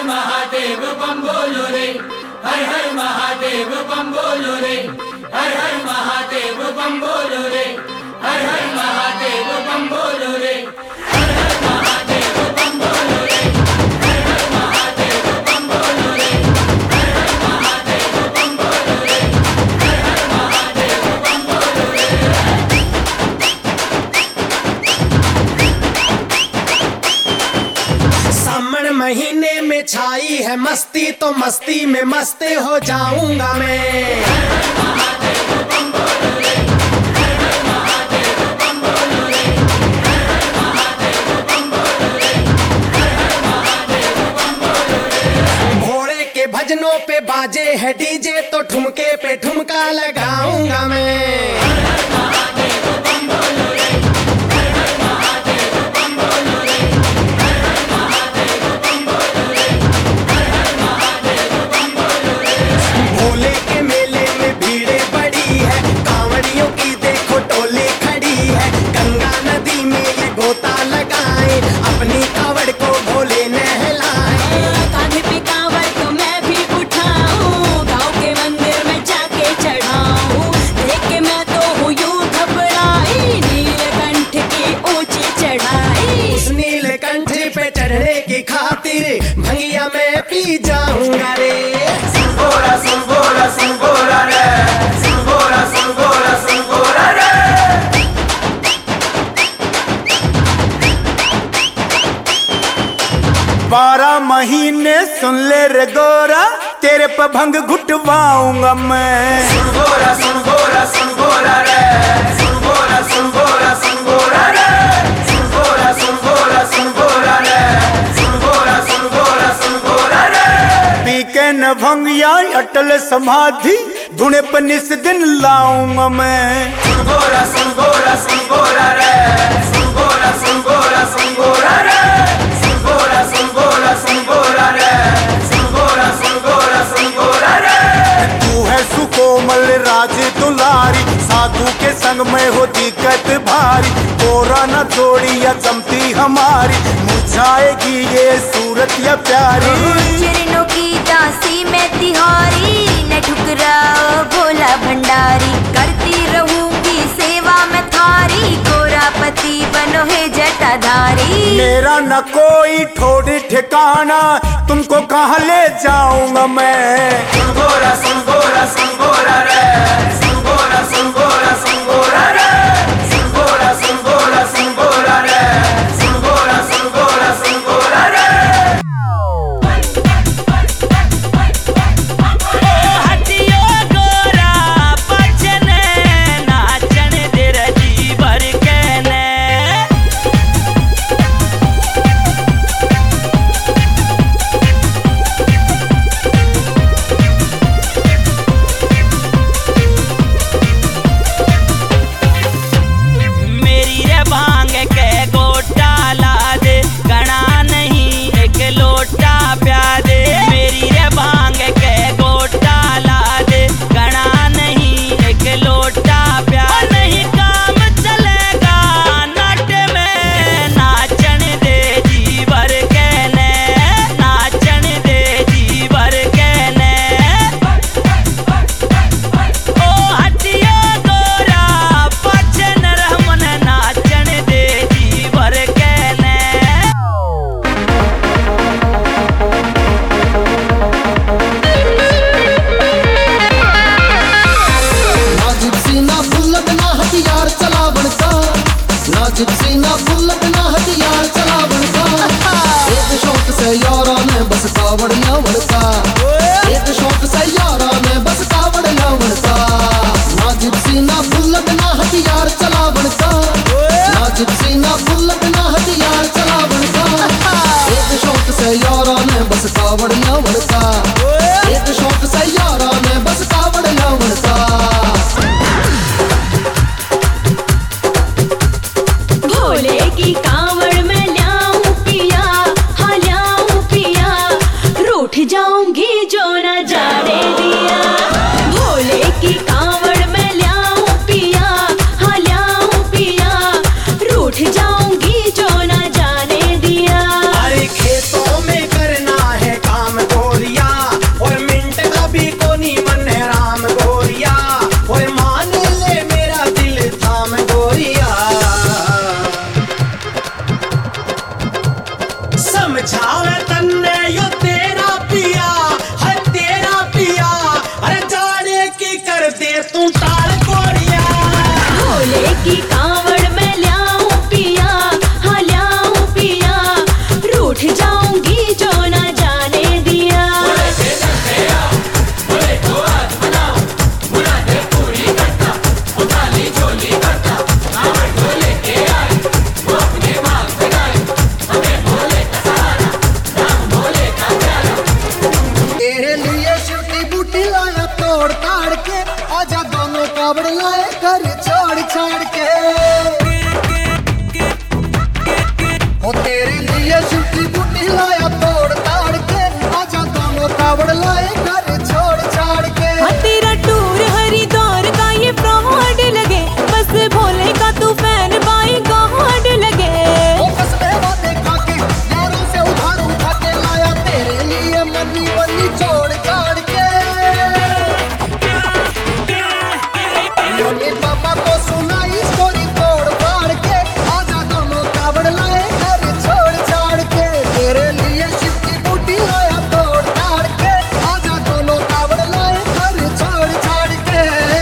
महादेव बम बोलो रे, हर हर महादेव बम बोलो रे, हर हर महादेव बम बोलो रे, हर हर महादेव बम बोलो रे, हर हर महादेव बम बोलो रे, हर हर महादेव बम बोलो रे, हर हर महादेव बम बोलो रे, हर हर महादेव बम बोलो रे। सावन महीने में छाई है मस्ती, तो मस्ती में मस्त हो जाऊंगा मैं। भोले के भजनों पे बाजे है डीजे, तो ठुमके पे ठुमका लगाऊंगा मैं। भोले के मेले में भीड़े बड़ी है, कांवड़ियों की देखो टोली खड़ी है। गंगा नदी में ये गोता लगाए, अपनी कांवड़ को भोले नहलाए। कांधे पे कांवड़ तो मैं भी उठाऊं, गाँव के मंदिर में जाके चढ़ाऊं। देख के मैं तो हूँ यूं घबराई, नीलकंठ की ऊंची चढ़ाई। उस नीलकंठ पे चढ़ने की खातिर भंगिया मैं पी जाऊंगा रे। सुनगोरा सुनगोरा सुनगोरा रे, सुनगोरा सुनगोरा सुनगोरा रे। 12 महीने सुन ले रे गोरा, तेरे पे भंग घुटवाऊंगा मैं। सुनगोरा सुनगोरा सुनगोरा रे, सुनगोरा सुनगोरा सुनगोरा रे, सुनगोरा सुनगोरा सुनगोरा रे, सुनगोरा सुनगोरा सुनगोरा रे। पी के न भंगिया अटल समाधि, धुने पे निस दिन लाऊंगा मैं। सुनगोरा सुनगोरा सुनगोरा रे, सुनगोरा सुनगोरा सुनगोरा रे, सुनगोरा सुनगोरा सुनगोरा रे, सुनगोरा सुनगोरा सुनगोरा रे। तू है सुकोमल राज दुलारी, साधु के संग में हो दिक्कत भारी। गोरा न थोड़ी या चमती हमारी, मुझाएगी ये सूरत या प्यारी। चरणों की दासी मैं तिहारी, न ठुकराओ भोला भंडारी। करती रहूंगी सेवा में थारी, गोरापति बनो है जटाधारी। मेरा न कोई ठोड़ ठिकाना, तुमको कहाँ ले जाऊंगा मैं। सुनगोरा सुनगोरा सुनगोरा रे, सुनगोरा सुनगोरा सुनगोरा रे, सुनगोरा सुनगोरा सुनगोरा रे, सुनगोरा सुनगोरा सुनगोरा रे। हटियो गोरा बचने, नाचन दे रजी भर के ने। समझावे तन्ने यो तेरा पिया है तेरा पिया। अरे जाने की कर दे तू ताल कोरिया। भोले की कांवड़ में ल्याऊं पिया, हाँ ल्याऊं पिया, रूठ जाऊंगी जो ना जाने दिया। तेरे लिए शिव की बूटी लाया तोड़ ताड़ के, आजा दोनों कावड़ लाए घर छोड़ छाड़ के। ओ तेरे लिए शिव की बूटी लाया तोड़ ताड़ के, आजा दोनों कावड़ लाए घर छोड़ छाड़ के। हाँ तेरा टूर हरिद्वार का ये फ्रॉड लगे, बस भोले का तू फैन बाई गॉड लगे। ओ कसमे बातें खा के यारों से उधार उठा के लाया तेरे लिए मनी बनी छोड़ छाड़ के। योगी पापा को सुनाई स्टोरी तोड़ फाड़ के, आजा दोनों कावड़ लाए घर छोड़ छाड़ के। तेरे लिए शिव की बूटी लाया तोड़ ताड़ के, आजा दोनों कावड़ लाए घर छोड़ छाड़ के।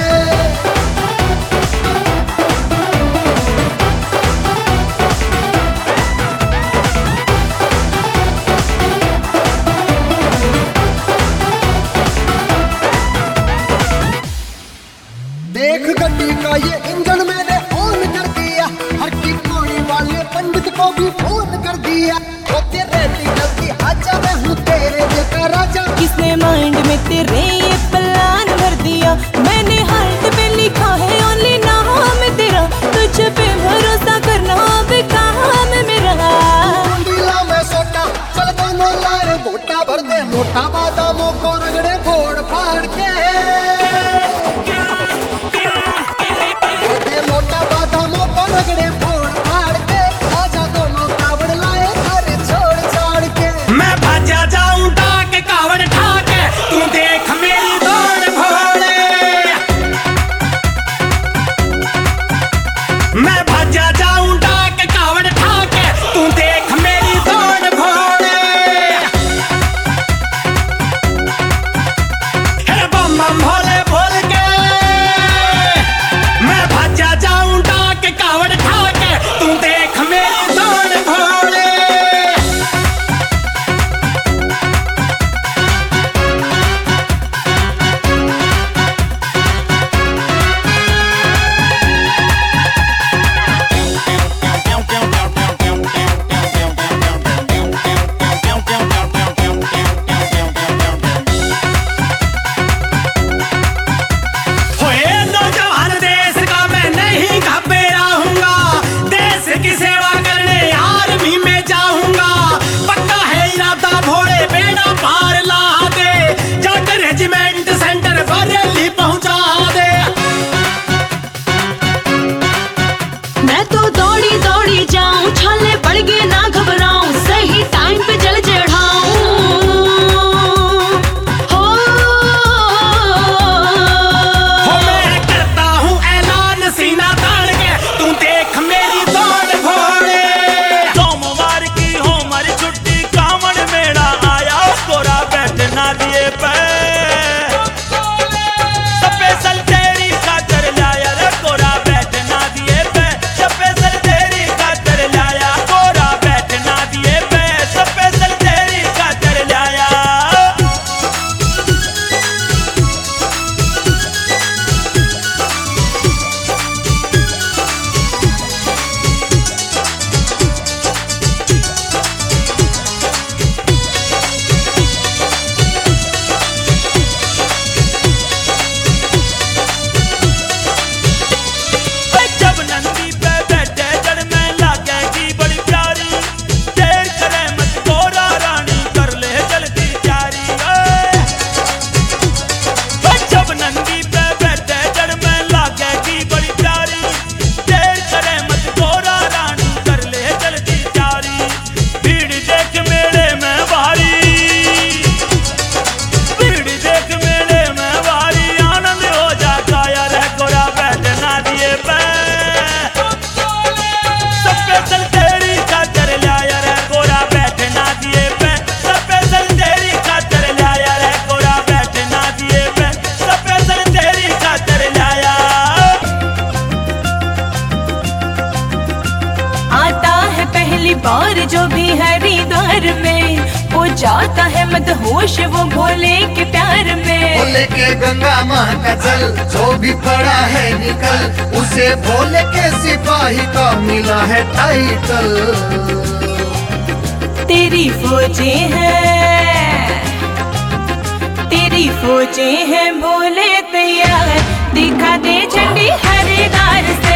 देख गड्डी का ये इंजन मैंने ऑन कर दिया, हर की कोड़ी वाले पंडित को भी फोन कर दिया। ओ तेरे जल्दी आजा मैं हूँ तेरे दिल का राजा। किसने माइंड में तेरे ये प्लान भर दिया, मैंने हार्ट पे लिखा है ओनली नाम तेरा, तुझ पे भरोसा करना अब काम मेरा। दिला में सोटा चल दोनों लाए गोटा भर दे, मोटा बादामों को रगड़े फोड़ फाड़ के। दे मोटा बादामों को रगड़े फोड़ फाड़ के, आजा दोनों कावड़ लाए घर छोड़ छाड़ के। मैं भाजा जाऊं डाके कावड़ ठाके, तू देख मेरी दौड़ भोले। बार जो भी हरिद्वार में वो जाता है मदहोश वो भोले के प्यार में। भोले के गंगा माँ का जल जो भी पड़ा है निकल, उसे भोले के सिपाही का मिला है टाइटल। तेरी फौजें हैं, तेरी फौजें हैं भोले तैयार, दिखा दे झंडी हरिद्वार से।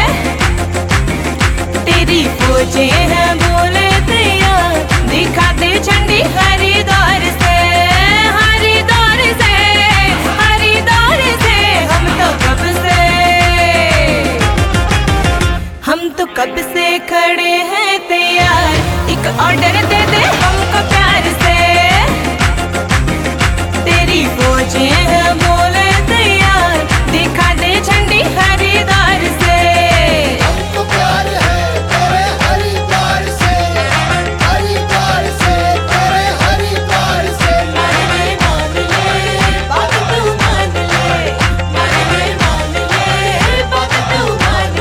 तेरी फौजें हैं भोले तैयार, दिखा दे झंडी हरिद्वार से। हरिद्वार से, हरिद्वार से, हम तो कब से खड़े हैं तैयार, एक ऑर्डर दे दे हमको प्यार से। तेरी फौजें हैं भोले तैयार, दिखा दे झंडी हरिद्वार से। हमको प्यार है तेरे हरिद्वार से, हरिद्वार से, तेरे हरिद्वार से। मान ले बात तू मान ले, मान ले बात तू मान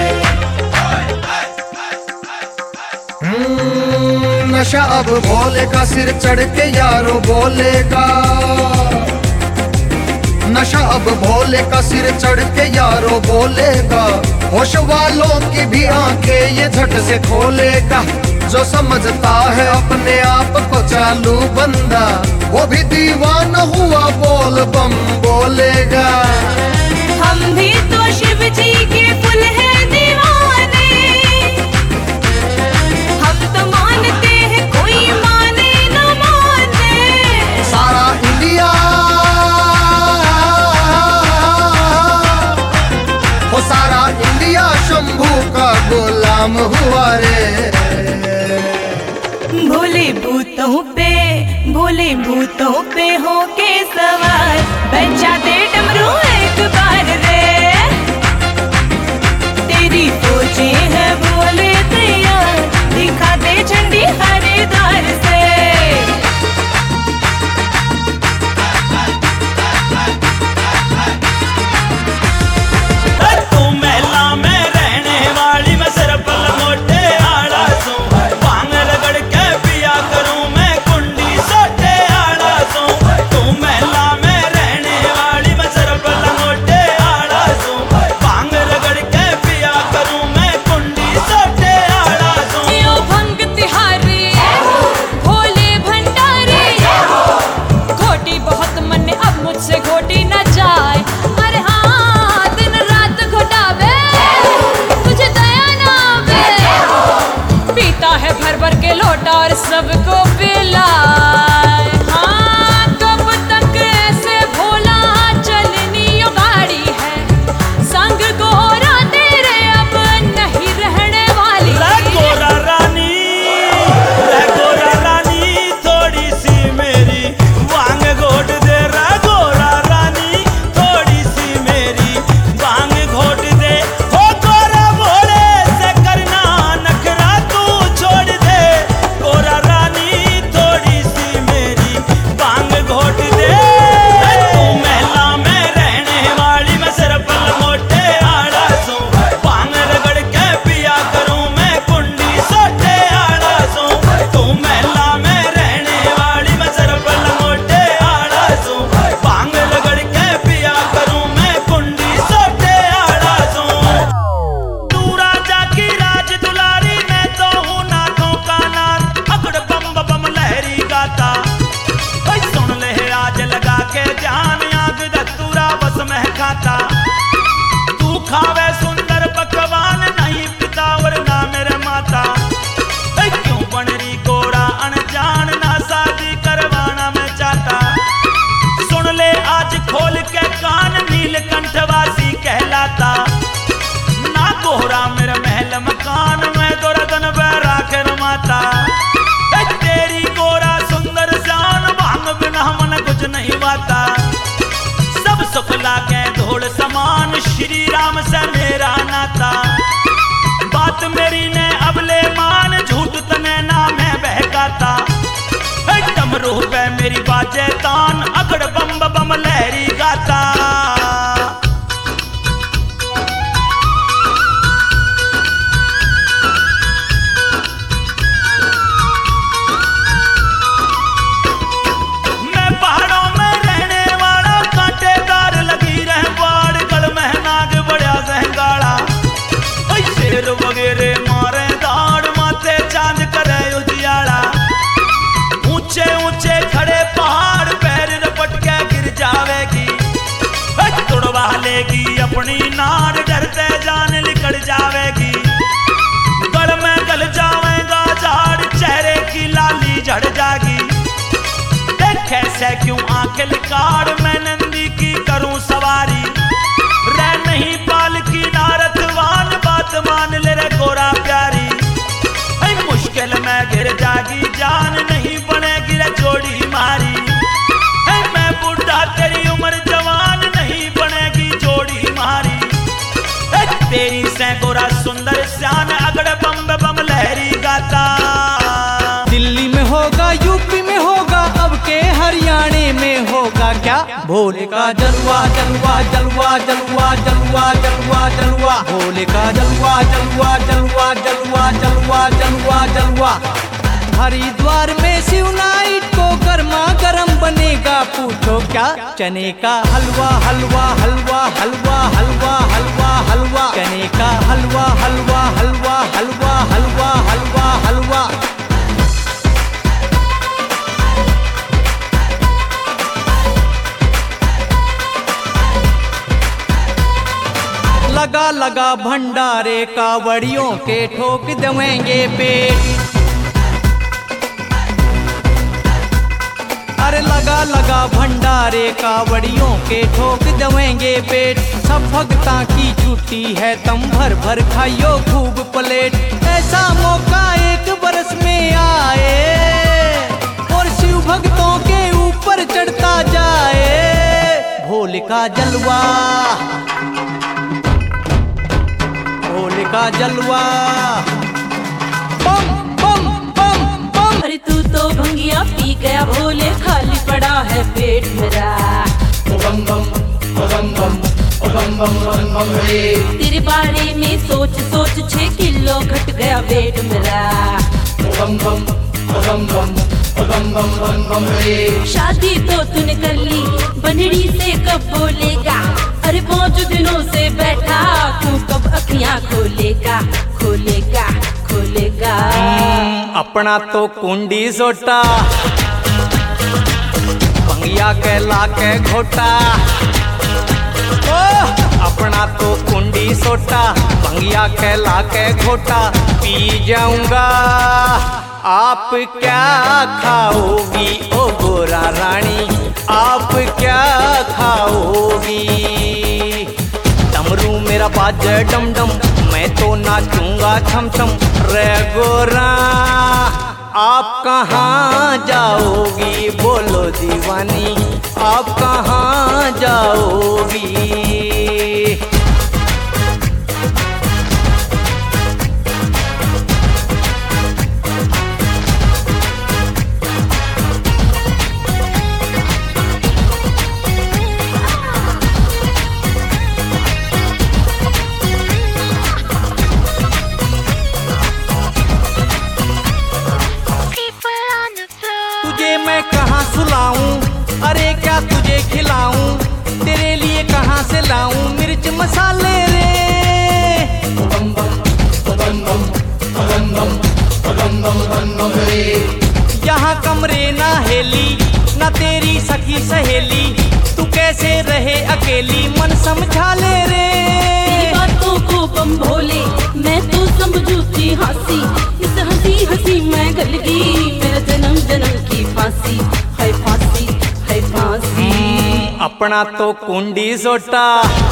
ले। नशा अब भोले का सिर चढ़ के यारों बोलेगा, नशा अब भोले का सिर चढ़ के यारों बोलेगा। होश वालों की भी आंखें ये झट से खोलेगा, जो समझता है अपने आप को चालू बंदा, वो भी दीवाना हुआ बोल बम बोलेगा। हम भी तो शिव जी के फुल हैं दीवाने, हम तो मानते हैं कोई माने न माने। सारा इंडिया वो सारा इंडिया शंभू का गुलाम हुआ रे। भोले भूतों पे हो के सवार, बजा दे डमरू एक बार रे। तेरी फौजें हैं भोले तैयार, दिखा दे झंडी हरिद्वार से। तू महला में रहने वाली मैं सिर पर मोटे आड़ा सू, भांग रगड़ के पिया करूं मैं कुंडी सोटे आड़ा सू। तू महला में रहने वाली मैं सिर पर मोटे आड़ा सू, भांग रगड़ के पिया करूं मैं कुंडी सोटे आड़ा सू। यो भंग तिहारी भोले भंडारी, घोटी बहुत मन अब मुझसे घोटी न जाए। अरे हाँ दिन रात घोटावे तुझे दया ना आवे, पीता है भर भर के लोटा और सबको पिलाए। हाँ कब तक ऐसे भोला चलनी यो गाड़ी है, संग गोरा तेरे अब नहीं रहने वाली। गोरा रानी थोड़ी सी मेरी वांग घोट दे रा। गोरा रानी थोड़ी सी मेरी वांग घोट दे। हो गोरा भोले से करना नखरा तू छोड़ दे। गोरा रानी थोड़ी सी मेरी वांग घोट दे। तू महला में रहने वाली मैं सिर पर मोटे आड़ा सू, भांग रगड़ के पिया करूं मैं कुंडी सोटे आड़ा सू। तू महला में रहने वाली मैं सिर पर मोटे आड़ा सू, भांग रगड़ के पिया करूं मैं कुंडी सोटे आड़ा सू। तू राजा की राज दुलारी, मैं तो हूं नाथों का नाथ, अकड़ बम बम लहरी गाता। ओए सुन ले आज लगा के जान, आग दस्तूरा बस में खाता। तू खावे सुंदर पकवान, नहीं पिता और ना मेरे माता। ऐ क्यों बन रही गोरा अनजान, ना शादी करवाना मैं चाहता। सुन ले आज खोल के कान, नीलकंठवासी कहलाता। ना गोरा मेरा महल मकान, मैं तो रतन बैराग रमाता। ऐ तेरी गोरा सुंदर जान, भांग बिना मन कुछ नहीं बाता। सब सुख लागे धोड़ समान, श्री राम से मेरा नाता। बात मेरी ने अबले मान, झूठ तने ना मैं बहकाता। डमरू पे मेरी बाजे तान, अकड़ बम बम लहरी गाता। जावेगी, गल में गल जावेगा झाड़, चेहरे की लाली झड़ जागी। देखे से क्यों आंखें लिकाड़, मैं नंदी की करूं सवारी, रह नहीं पाल की नारतवान, बात मान ले रे गोरा प्यारी। ऐ मुश्किल में गिर जागी जान, नहीं बनेगी रे जोड़ी मारी। ऐ मैं बुढ़ा तेरी उम्र जवान, नहीं बनेगी जोड़ी मारी। ऐ तेरी से गोरा सुंदर श्यान, अगड़ बम बम लहरी गाता। दिल्ली में होगा, यूपी में होगा, अब के हरियाणे में होगा क्या? भोले का जलवा जलवा जलवा जलवा जलवा जलवा जलवा, भोले का जलवा जलवा जलवा जलवा जलवा जलवा जलवा। हरिद्वार में शिव नाइट को गर्मा गर्म बनेगा, पूछो क्या? चने का हलवा हलवा हलवा हलवा हलवा हलवा हलवा, चने का हलवा हलवा हलवा हलवा हलवा हलवा हलवा। लगा लगा भंडारे कावड़ियों के ठोक देंगे पेट, अरे लगा लगा भंडारे कावड़ियों के ठोक देंगे पेट। सब भक्ता की छुट्टी है, तम भर भर खाइयो खूब प्लेट। ऐसा मौका एक बरस में आए, और शिव भक्तों के ऊपर चढ़ता जाए। भोले का जलवा, भोले का जलवा, बम बम बम बम। अरे तू तो भंगिया पी गया भोले, खाली पड़ा है पेट मेरा। बम बम बम बम बम बम बम बम रे। तेरे बारे में सोच सोच 6 किलो घट गया वेट मेरा। बम बम बम बम बम बम बम बम रे। शादी तो तूने कर ली, बनड़ी से कब बोलेगा? अरे 5 दिनों से बैठा, तू कब अखियां खोलेगा खोलेगा खोलेगा? अपना तो कुंडी सोटा, भंगिया के लाके घोटा। ओ अपना तो कुंडी सोटा, भंगिया के लाके घोटा। पी जाऊंगा, आप क्या खाओगी ओ गोरा रानी, आप क्या खाओगी? डमरू मेरा बाजे डम डम, मैं तो नाचूंगा छम छम। रे गोरा आप कहाँ जाओगी, बोलो दीवानी आप कहाँ जाओगी? मैं कहाँ सुलाऊं, अरे क्या तुझे खिलाऊं? तेरे लिए कहाँ से लाऊं मिर्च मसाले रे? बम बम बम बम बम बम बम बम बम रे। यहाँ कमरे ना हेली, ना तेरी सखी सहेली, तू कैसे रहे अकेली मन समझा ले रे। तेरी बातों को बम भोले, मैं तो समझू थी हंसी, इस हंसी हंसी मैं गल गई, मेरा जन्म जन्म की फांसी है फांसी है फांसी। अपना तो कुंडी सोटा,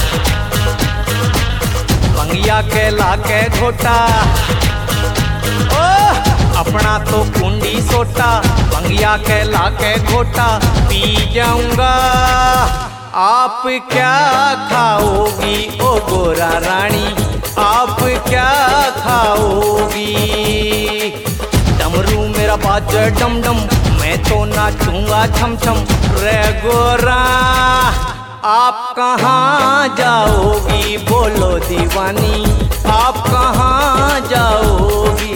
भंगिया के लाके घोटा। ओ अपना तो कुंडी सोटा, भंगिया के लाके घोटा। पी जाऊंगा, आप क्या खाओगी ओ गोरा रानी, आप क्या खाओगी? डमरू मेरा बाजे डम डम, मैं तो नाचूंगा छम छम। रे गोरा आप कहाँ जाओगी, बोलो दीवानी आप कहाँ जाओगी?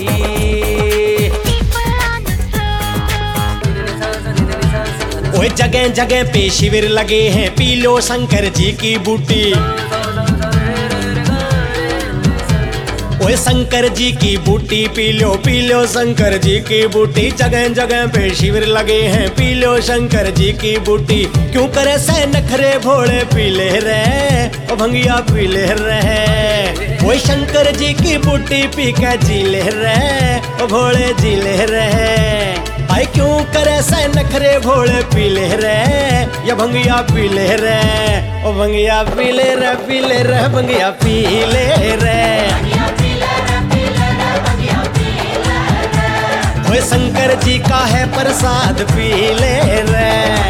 ओए जगह जगह पे शिविर लगे हैं, पी लो शंकर जी की बूटी। ओए शंकर जी की बूटी पी लो शंकर जी की बूटी, जगह जगह पे शिविर लगे हैं, पी लो शंकर जी की बूटी। क्यों करे से नखरे भोले पी ले रे, ओ भंगिया पी ले रे। ओए शंकर जी की बूटी पी के जी ले रे, ओ भोले जी ले रे। भाई क्यों करे से नखरे भोले पी ले रे, या भंगिया पी ले रे, ओ भंगिया पी ले रे, पी ले रे, भंगिया पी ले रे। ओए शंकर जी का है प्रसाद पी ले रे।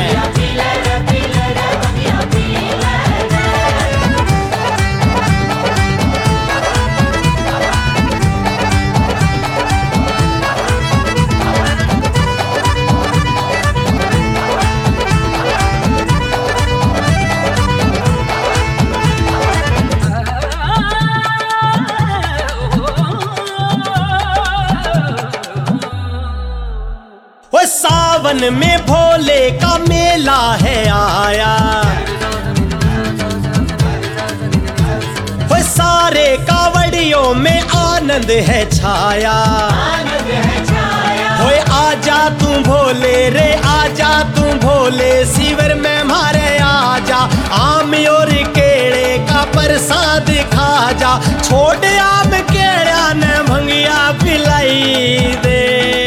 सावन में भोले का मेला है आया, वो सारे कावड़ियों में आनंद है छाया। ओए आजा तू भोले रे, आजा तू भोले, शिविर में मारे आजा, आम और केले का प्रसाद खा जा। छोड़ आम केड़ा ने भंगिया पिलाई दे,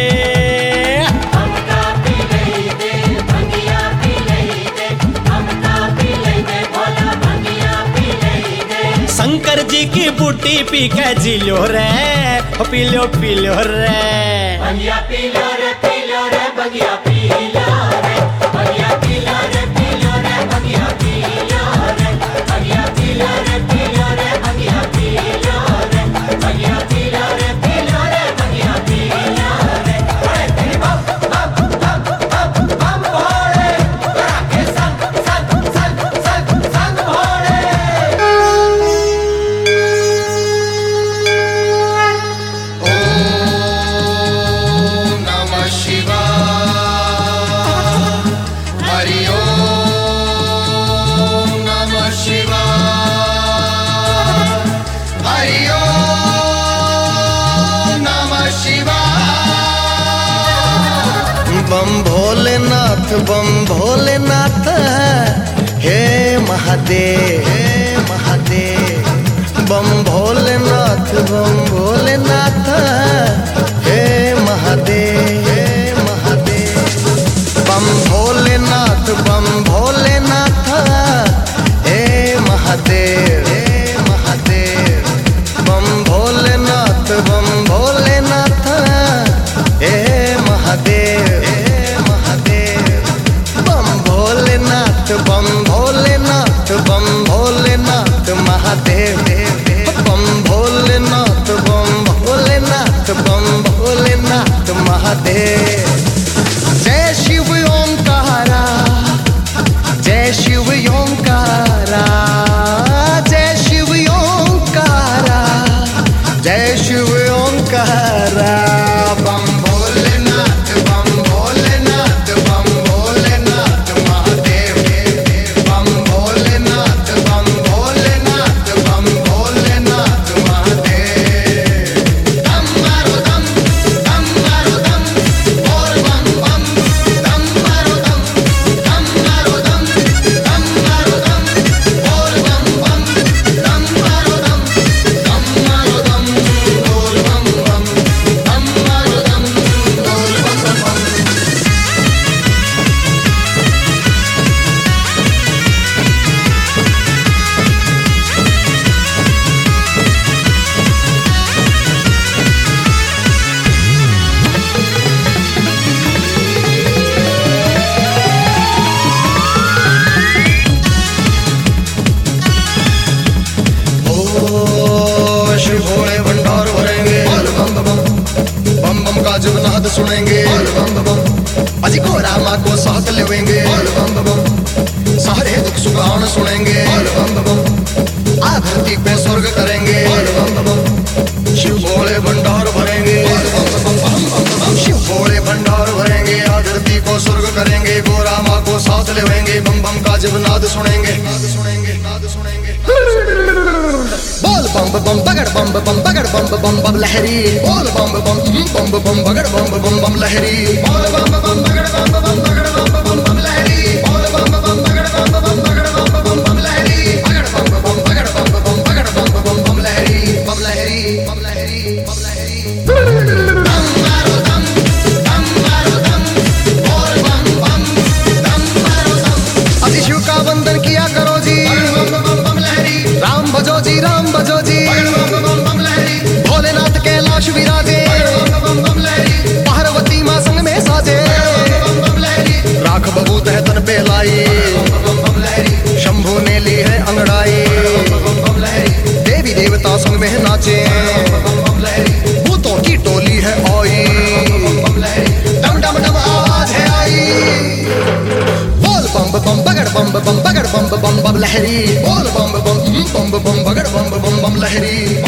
शंकर जी की बूटी पी के जी लो रे, पी लो रे। भंगिया पी लो रे, पी लो रे, भंगिया पी लो रे, भंगिया पी लो रे, पी लो रे, भंगिया पी लो रे, भंगिया पी लो रे, पी लो रे, भंगिया पी लो रे, भंगिया पी लो रे, पी लो रे, भंगिया पी लो रे। ओए तेरी बम बम बम बम बम भोले, के संग संग संग संग संग भोले। बम भोलेनाथ हे महादेव, हे महादेव। बम भोलेनाथ हे महादेव, हे महादेव। बम भोलेनाथ हे महादेव, हे महादेव। बम भोलेनाथ हे महादेव, बम भोलेनाथ महादेव। बम भोलेनाथ महादेव। जय शिव ओंकारा, जय शिव ओंकारा, जय शिव ओंकारा, जय शिव ओंकारा। बम भोलेनाथ महादेव। बम भोलेनाथ महादेव। दम मारो दम, दम मारो दम, बोल बम बम। दम मारो दम, दम मारो दम, दम मारो दम, बोल बम बम। दम मारो दम, दम मारो दम, बोल बम बम। दम मारो दम, बोल बम बम। शिव भोले भंडार भरेंगे, बम बम बम बम का जब नाद सुनेंगे, बम बम अजी घोड़ा माँ को साथ लेवेंगे, बम बम सारे दुख सुगान सुनेंगे, बम बम आ धरती पे स्वर्ग करेंगे, बम बम शिव भोले भंडार भरेंगे, शिव भोले भंडार भरेंगे, आ धरती को स्वर्ग करेंगे, गोरा माँ को साथ लेवेंगे, बम बम का जब नाद सुनेंगे, नाद सुनेंगे, नाद सुनेंगे। बोल बम बम बगड़ बम बम बगड़ बम बम बम लहरी बोल बम बम बम बम बगड़ बम बम बम लहरी बोल बम बम बगड़ बम बम बगड़ बम बम लहरी बोल बम बम बगड़ बम बम बगड़ बम बम लहरी बगड़ बम बगड़ बम बगड़ बम बम लहरी बम लहरी बम लहरी बम लहरी दम मारो दम बोल बम बम दम मारो दम अति शिव का वंदन किया करो जी बम लहरी राम भजो जी भोलेनाथ कैलाश विराजे पार्वती माँ संग में साजे राख बबूत है तन पे लाई शंभू ने ली है अंगड़ाई देवी देवता संग में नाचे भूतों की टोली है आई डम डम डम आवाज है आई बोल बम बम बगड़ बम बम बगड़ बम बम बम लहरी बोल बम बम बगड़ बम बम बम लहरी